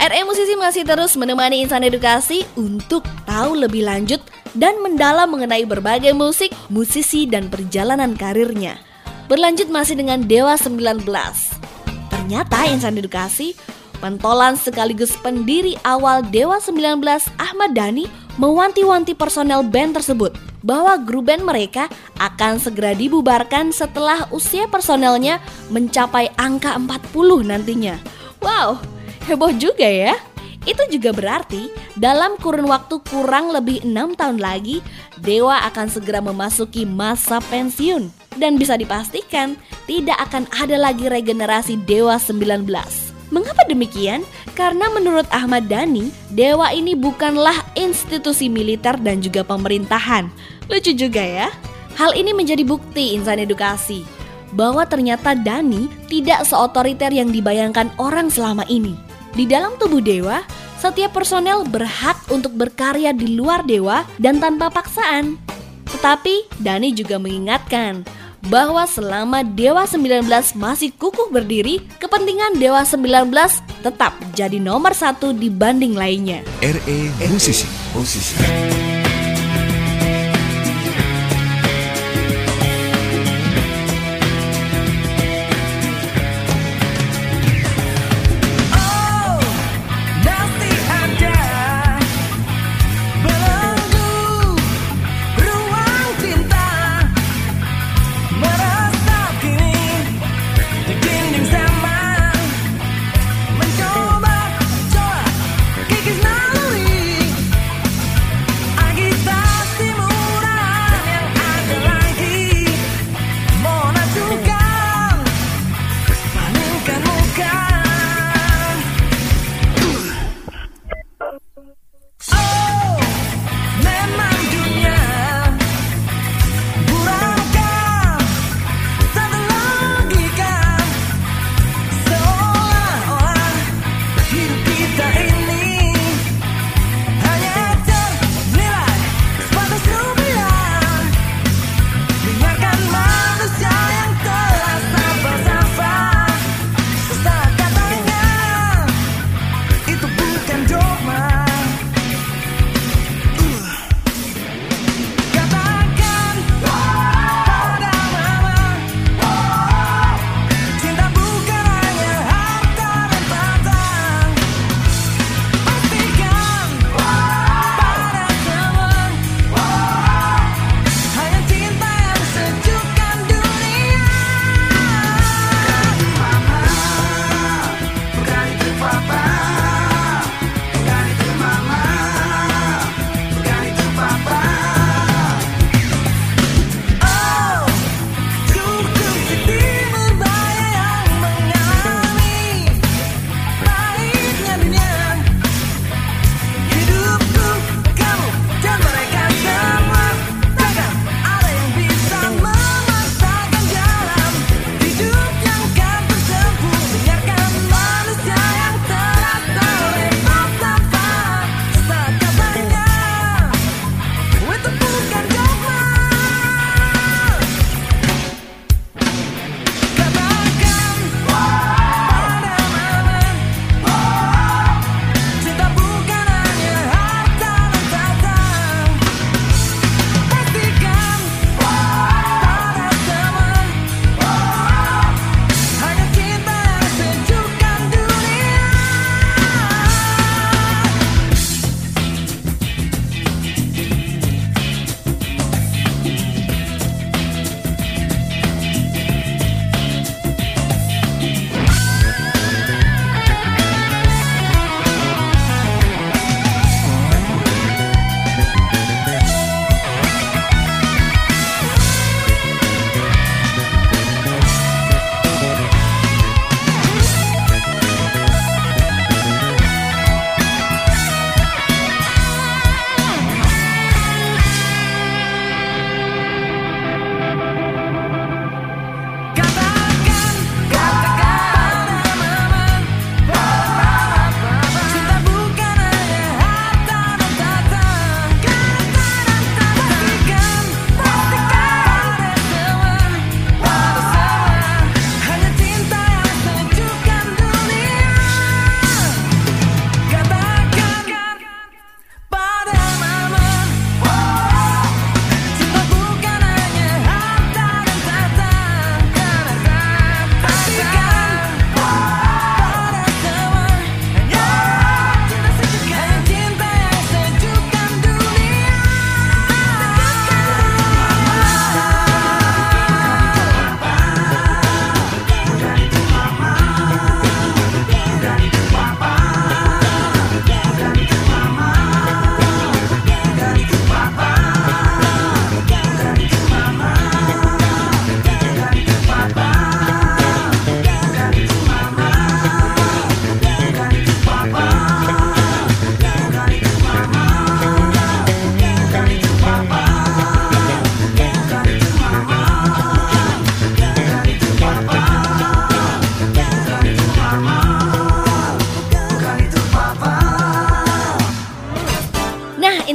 RE Musisi masih terus menemani insan edukasi untuk tahu lebih lanjut dan mendalam mengenai berbagai musik, musisi, dan perjalanan karirnya. Berlanjut masih dengan Dewa 19. Ternyata insan edukasi, pentolan sekaligus pendiri awal Dewa 19 Ahmad Dhani mewanti-wanti personel band tersebut bahwa grup band mereka akan segera dibubarkan setelah usia personelnya mencapai angka 40 nantinya. Wow, heboh juga ya. Itu juga berarti dalam kurun waktu kurang lebih 6 tahun lagi Dewa akan segera memasuki masa pensiun. Dan bisa dipastikan tidak akan ada lagi regenerasi Dewa 19. Mengapa demikian? Karena menurut Ahmad Dhani, Dewa ini bukanlah institusi militer dan juga pemerintahan. Lucu juga ya. Hal ini menjadi bukti insan edukasi bahwa ternyata Dhani tidak seotoriter yang dibayangkan orang selama ini. Di dalam tubuh Dewa, setiap personel berhak untuk berkarya di luar Dewa dan tanpa paksaan. Tetapi Dhani juga mengingatkan bahwa selama Dewa 19 masih kukuh berdiri, kepentingan Dewa 19 tetap jadi nomor 1 dibanding lainnya. RE Musisi.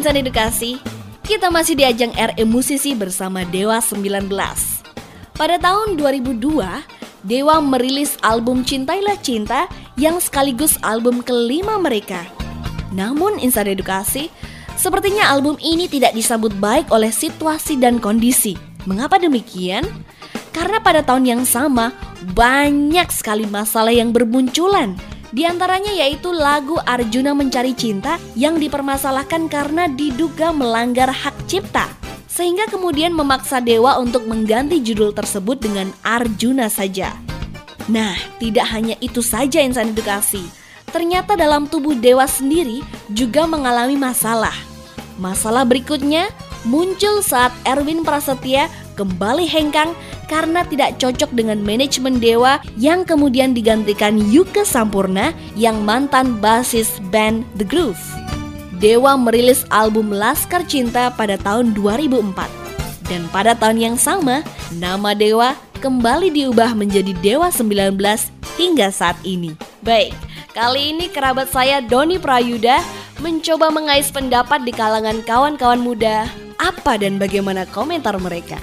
Insan Edukasi, kita masih di ajang RE Musisi bersama Dewa 19. Pada tahun 2002, Dewa merilis album Cintailah Cinta yang sekaligus album kelima mereka. Namun Insan Edukasi, sepertinya album ini tidak disambut baik oleh situasi dan kondisi. Mengapa demikian? Karena pada tahun yang sama, banyak sekali masalah yang bermunculan. Di antaranya yaitu lagu Arjuna Mencari Cinta yang dipermasalahkan karena diduga melanggar hak cipta. Sehingga kemudian memaksa Dewa untuk mengganti judul tersebut dengan Arjuna saja. Nah, tidak hanya itu saja Insan Edukasi. Ternyata dalam tubuh Dewa sendiri juga mengalami masalah. Masalah berikutnya muncul saat Erwin Prasetya kembali hengkang karena tidak cocok dengan manajemen Dewa yang kemudian digantikan Yuke Sampurna yang mantan basis band The Groove. Dewa merilis album Laskar Cinta pada tahun 2004. Dan pada tahun yang sama, nama Dewa kembali diubah menjadi Dewa 19 hingga saat ini. Baik, kali ini kerabat saya Doni Prayuda mencoba mengais pendapat di kalangan kawan-kawan muda. Apa dan bagaimana komentar mereka?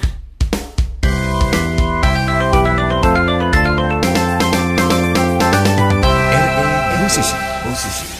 Musisi.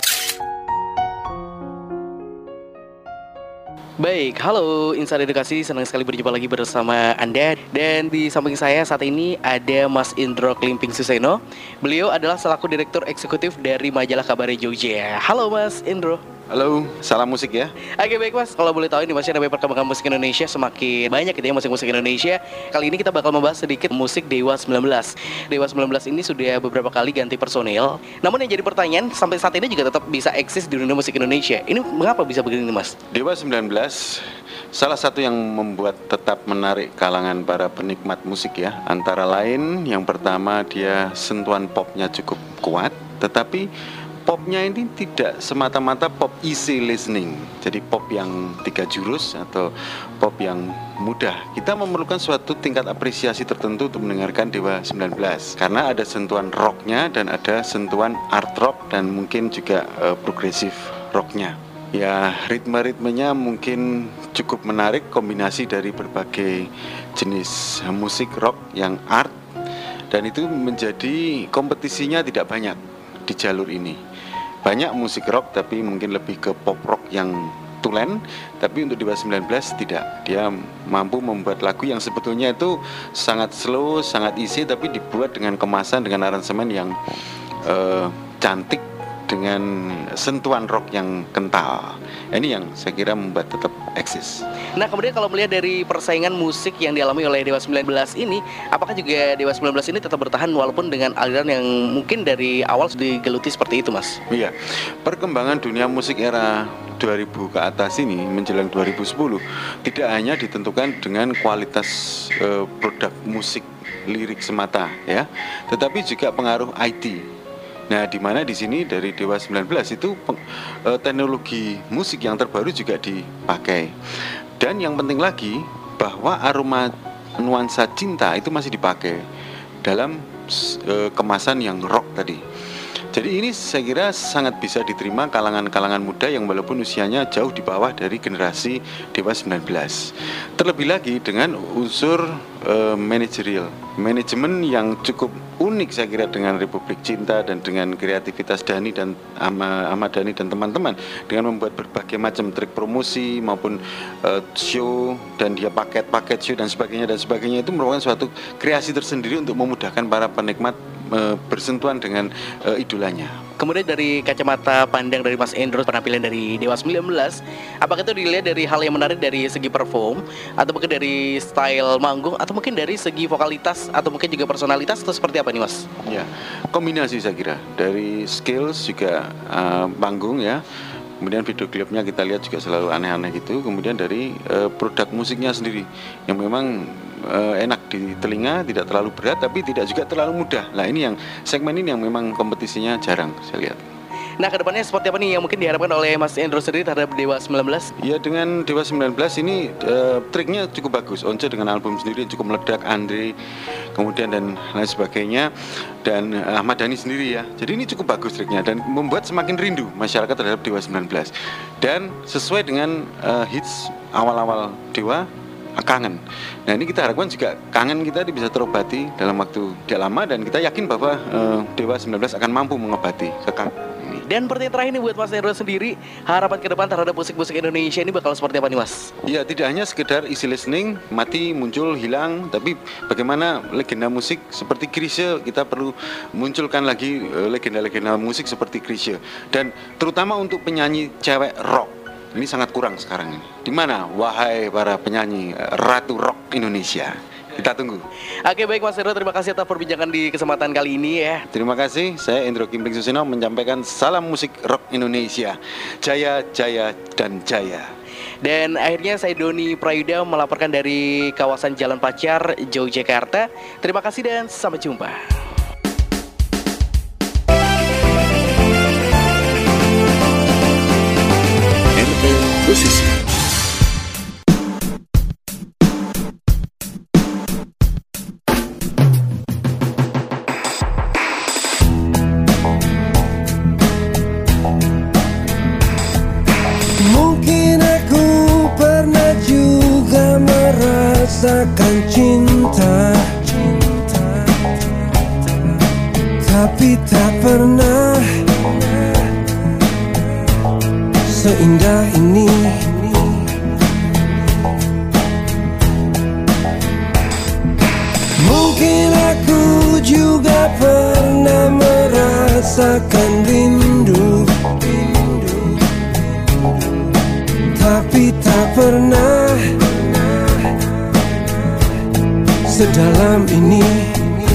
Baik, halo Insan Edukasi, senang sekali berjumpa lagi bersama Anda. Dan di samping saya saat ini ada Mas Indro Klimping Suseno. Beliau adalah selaku Direktur Eksekutif dari Majalah Kabare Jogja. Halo Mas Indro. Halo, salam musik ya. Oke baik Mas, kalau boleh tahu ini Mas, namanya perkembangan musik Indonesia semakin banyak gitu ya, musik-musik Indonesia. Kali ini kita bakal membahas sedikit musik Dewa 19. Dewa 19 ini sudah beberapa kali ganti personil. Namun yang jadi pertanyaan, sampai saat ini juga tetap bisa eksis di dunia musik Indonesia. Ini mengapa bisa begini Mas? Dewa 19 salah satu yang membuat tetap menarik kalangan para penikmat musik ya. Antara lain yang pertama dia sentuhan popnya cukup kuat, tetapi popnya ini tidak semata-mata pop easy listening. Jadi pop yang 3 jurus atau pop yang mudah. Kita memerlukan suatu tingkat apresiasi tertentu untuk mendengarkan Dewa 19. Karena ada sentuhan rocknya dan ada sentuhan art rock dan mungkin juga progresif rocknya. Ya, ritme-ritmenya mungkin cukup menarik, kombinasi dari berbagai jenis musik rock yang art. Dan itu menjadi kompetisinya tidak banyak di jalur ini. Banyak musik rock tapi mungkin lebih ke pop rock yang tulen, tapi untuk Dewa 19 tidak. Dia mampu membuat lagu yang sebetulnya itu sangat slow, sangat easy, tapi dibuat dengan kemasan, dengan aransemen yang cantik, dengan sentuhan rock yang kental. Ini yang saya kira membuat tetap eksis. Nah kemudian kalau melihat dari persaingan musik yang dialami oleh Dewa 19 ini, apakah juga Dewa 19 ini tetap bertahan walaupun dengan aliran yang mungkin dari awal sudah digeluti seperti itu Mas? Iya, perkembangan dunia musik era 2000 ke atas ini menjelang 2010 tidak hanya ditentukan dengan kualitas produk musik lirik semata ya, tetapi juga pengaruh IT. Nah, di mana di sini dari Dewa 19 itu teknologi musik yang terbaru juga dipakai. Dan yang penting lagi bahwa aroma nuansa cinta itu masih dipakai dalam kemasan yang rock tadi. Jadi ini saya kira sangat bisa diterima kalangan-kalangan muda yang walaupun usianya jauh di bawah dari generasi Dewa 19. Terlebih lagi dengan unsur manajemen yang cukup unik saya kira dengan Republik Cinta dan dengan kreativitas Dhani dan Ahmad Dhani dan teman-teman dengan membuat berbagai macam trik promosi maupun show dan dia paket-paket show dan sebagainya itu merupakan suatu kreasi tersendiri untuk memudahkan para penikmat bersentuhan dengan idolanya. Kemudian dari kacamata pandang dari Mas Endro, penampilan dari Dewa 19, apakah itu dilihat dari hal yang menarik dari segi perform, atau mungkin dari style manggung, atau mungkin dari segi vokalitas, atau mungkin juga personalitas, atau seperti apa nih Mas? Ya, kombinasi saya kira dari skills juga panggung ya. Kemudian video klipnya kita lihat juga selalu aneh-aneh gitu. Kemudian dari produk musiknya sendiri yang memang enak di telinga, tidak terlalu berat tapi tidak juga terlalu mudah. Nah ini yang segmen ini yang memang kompetisinya jarang saya lihat. Nah, kedepannya seperti apa nih yang mungkin diharapkan oleh Mas Endro sendiri terhadap Dewa 19? Ya, dengan Dewa 19 ini triknya cukup bagus. Once dengan album sendiri cukup meledak, Andre kemudian dan lain sebagainya, dan Ahmad Dhani sendiri ya. Jadi ini cukup bagus triknya dan membuat semakin rindu masyarakat terhadap Dewa 19. Dan sesuai dengan hits awal-awal Dewa, kangen. Nah, ini kita harapkan juga kangen kita bisa terobati dalam waktu tidak lama, dan kita yakin bahwa Dewa 19 akan mampu mengobati kekangenan ini. Dan pertanyaan terakhir nih buat Mas Endro sendiri, harapan ke depan terhadap musik-musik Indonesia ini bakal seperti apa nih, Mas? Ya, tidak hanya sekedar easy listening, mati, muncul, hilang, tapi bagaimana legenda musik seperti Chrisye, kita perlu munculkan lagi legenda-legenda musik seperti Chrisye. Dan terutama untuk penyanyi cewek rock, ini sangat kurang sekarang ini. Di mana, wahai para penyanyi ratu rock Indonesia? Kita tunggu. Oke, baik Mas Endro, terima kasih atas perbincangan di kesempatan kali ini ya. Terima kasih, saya Endro Kimpling Susino menyampaikan salam musik rock Indonesia. Jaya, jaya, dan jaya. Dan akhirnya saya Doni Prayuda melaporkan dari kawasan Jalan Pacar, Yogyakarta. Terima kasih dan sampai jumpa. Posisi. Mungkin aku pernah juga merasakan cinta, tapi tak pernah seindah ini. Mungkin aku juga pernah merasakan rindu, tapi tak pernah sedalam ini.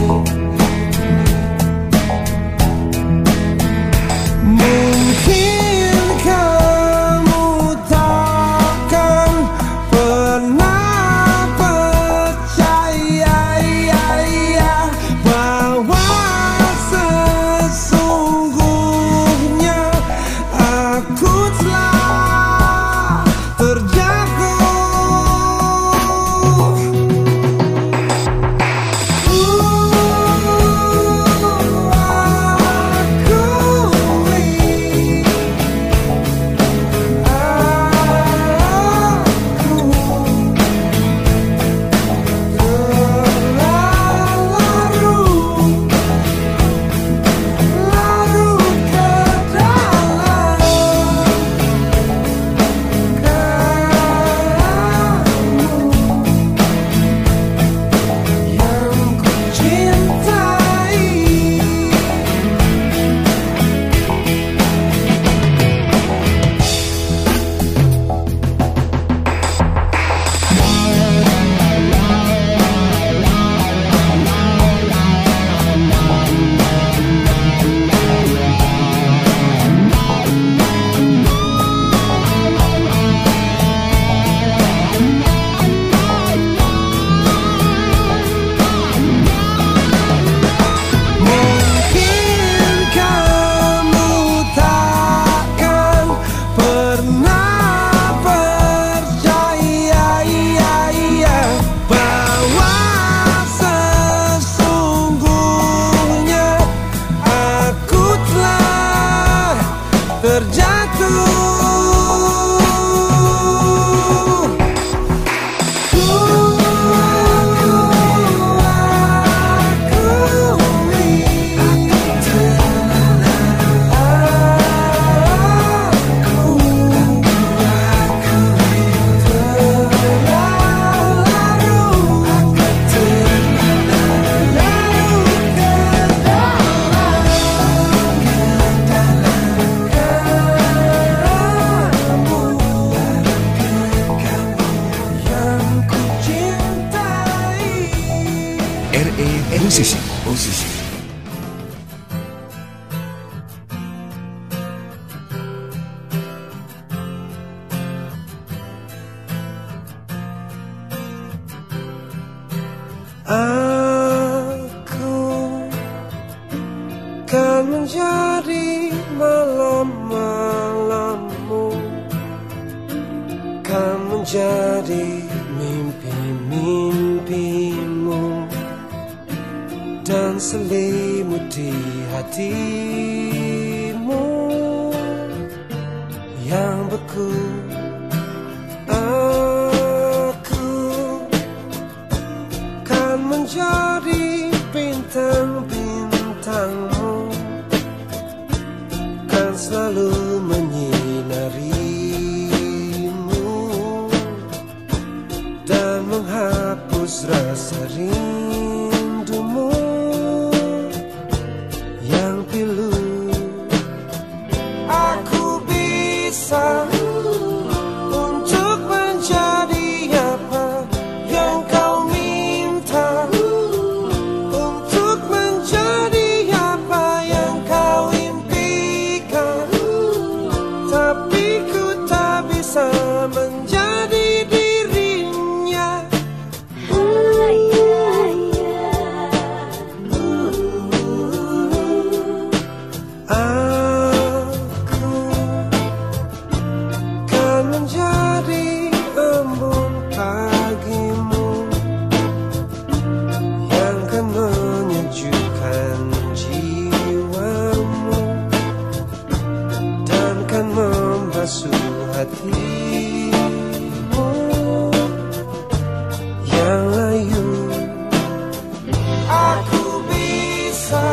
Posisi. Aku kan menjadi malam-malammu, kan menjadi mimpi-mimpimu, dan selimuti hatimu yang beku. Aku kan menjadi bintang-bintangmu, kan selalu menyinarimu dan menghapus rasa rindumu yang pilu. Aku bisa untuk menjadi apa yang kau minta, untuk menjadi apa yang kau impikan, tapi ku tak bisa menjadi dirinya. Aku kan menjadi embun pagimu yang kan menyejukkan jiwamu dan kan membasuh hatimu yang layu. Aku bisa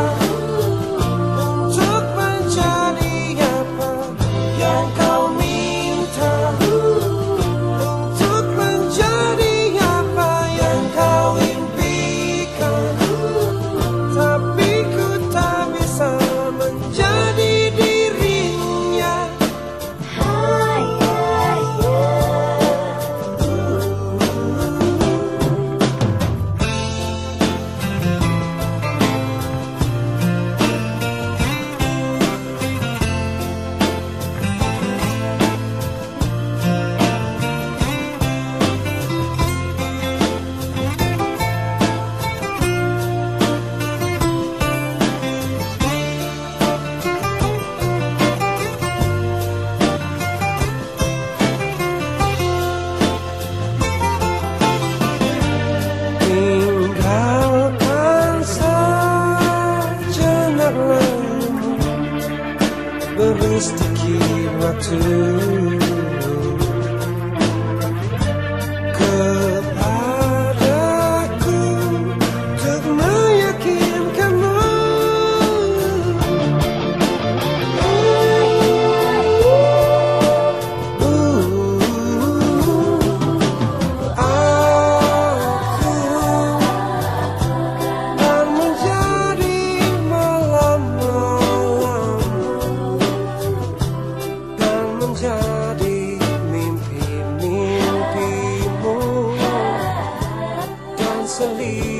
untuk menjadi apa yang kau minta, untuk menjadi apa yang kau impikan, tapi ku tak bisa menjadi dirinya. Tinggalkan sejenak lalumu, beri sedikit waktu kepadaku untuk meyakinkanmu. Aku dan menjadi malam-malam, dan menjadi mimpi-mimpimu, dan selimut